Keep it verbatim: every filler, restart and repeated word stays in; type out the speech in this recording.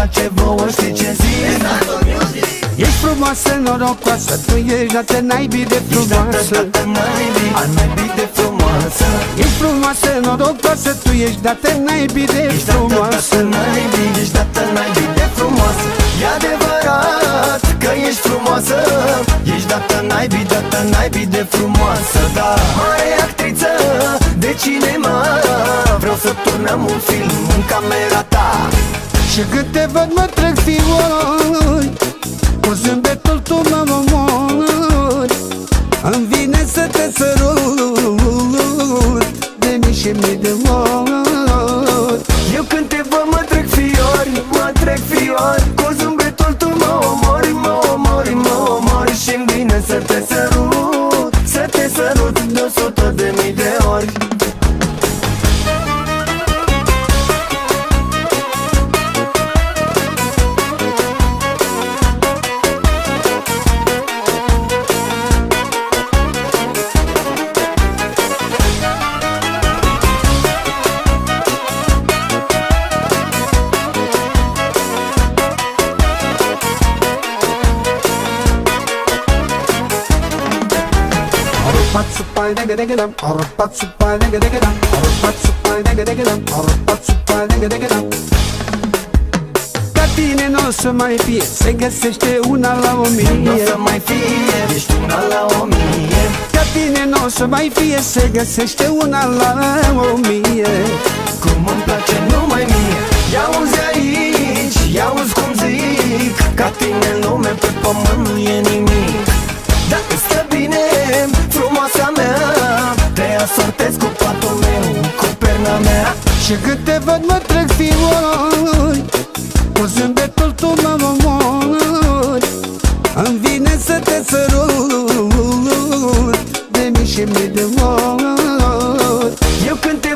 place vouă, știi ce zic? Ești frumoasă, norocoasă, tu ești dată naibii de frumoasă. Ești dată naibii, al naibii de frumoasă. Ești frumoasă, norocoasă, tu ești dată naibii de frumoasă. Ești dată naibii, ești dată naibii de frumoasă. E adevărat că ești frumoasă, ești dată naibii, dată naibii de frumoasă. Da, mare actriță de cinema, vreau să turnăm un film în camera ta. Și când te văd mă trec fiori, cu zâmbetul tu mă omori. Îmi vine să te sărut de mii și mii de ori. Eu când te văd mă trec fiori, mă trec fiori. Cu zâmbetul tu mă omori, mă omori, mă omori. Și-mi vine să te sărut, să te sărut de o sută de mii de ori. Patsupai nega nega dam, or patsupai nega nega dam, or patsupai nega nega dam, or patsupai nega nega dam. Ca tine n-o să mai fie, se găsește una la o mie. N-o să mai fie, ești una la o mie. Ca tine n-o să mai fie, se găsește una la o mie. Cum îmi place numai mie. Ia-uzi aici, ia-uzi cum zic, ca tine în lume pe pământ nu e nimic. Dacă stă bine, frumoasa mea, te asortez cu patul meu, cu perna mea. Și când te văd mă trec fiori, cu zâmbetul tu mă omori. Îmi vine să te sărut de mii și mii de ori. Eu când te